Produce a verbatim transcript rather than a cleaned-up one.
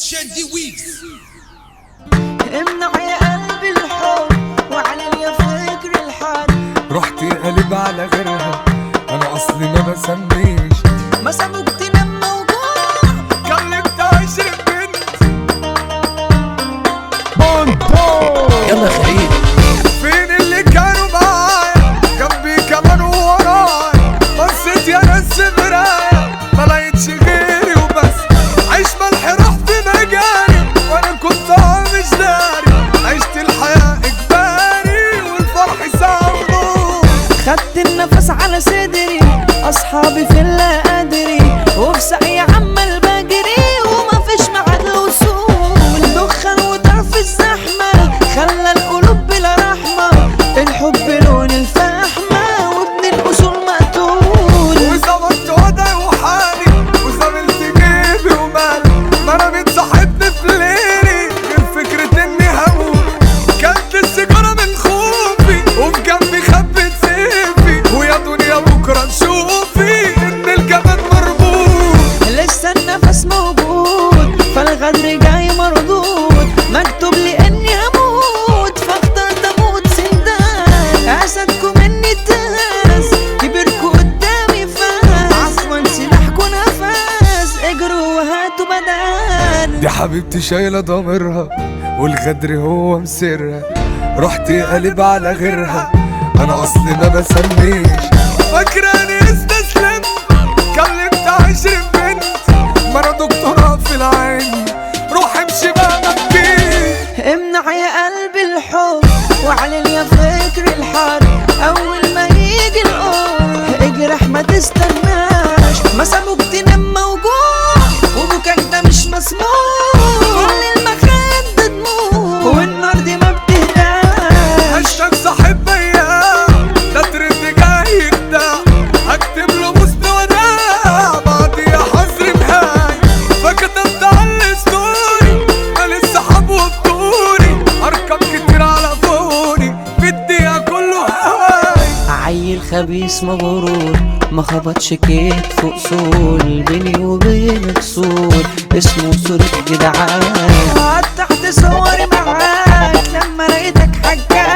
شادي ويفز. امنع يا قلبي الحب واعلن يا فكر الحد. رحت قلب على غيرها انا اصلي ما بسميش، ما سابوك تنام موجوع. كلمت عشرين بنت بونتو. يلا يا خليل فين اللي كانوا معايا جنبي كمان وورايا؟ بصيت يا ناس مرايا ما لقيتش غيري وبس. عيش ملح راح في مجاري وانا كنت مش داري. عشت الحياة اجباري والفرح ساعة. خدت النفس على صدري اصحابي في اللي قادري، وفي سعي عمال بجري وما فيش ميعاد الوصول. دخان وطرف الزحمه خلى القلوب بلا رحمه. الحب لون الفحمه وابن الاصول مقتول. وظبطت وضعي وحالي وزملت جيبي ومالي. ما انا متصاحبني في ليلي غير فكرة اني هموت. كلت السيجارة من خوفي وفي جنبي خبت سيفي. ويا دنيا بكرة تشوفي ان الجبل مربوط. لسه النفس موجود فالغدر جاي مردود. مكتوب لي اني هموت فاخترت اموت سندان. اسدكم اني تاس كبركوا قدامي فاس. عفوا سلاحكوا نفاس اجروا وهاتوا بدان. دي حبيبتي شايلة ضميرها والغدر هو مسرها. رحت قلب على غيرها انا اصلي ما بسميش. فاكراني استسلمت كلمت عشرين بنت. ما انا دكتوراه في العين روح امشي بقى مكفيش. امنع يا قلبي الحب واعلن يا فكر الحد. اول ما يجي القرب اجرح ما تستناش. ما سابوك تنام موجوع وبكاك ده مش مسموع. كل المخد دموع والنار دي ما بتهداش. هاشتاج صاحب ايام ده ترند جاي يبدع. هكتب له مستوى ده بعدي حظر نهاية. فكتبت على الستوري مال السحاب وبطوري. ارقام كتير على فوني في الدقيقة كله هواي. عيل خبيث مغرور ما خبطش كتف اصول. بيني وبينك سور اسمه صورة جدعان. قطعت صوري معاك لما لقيتك حكاك.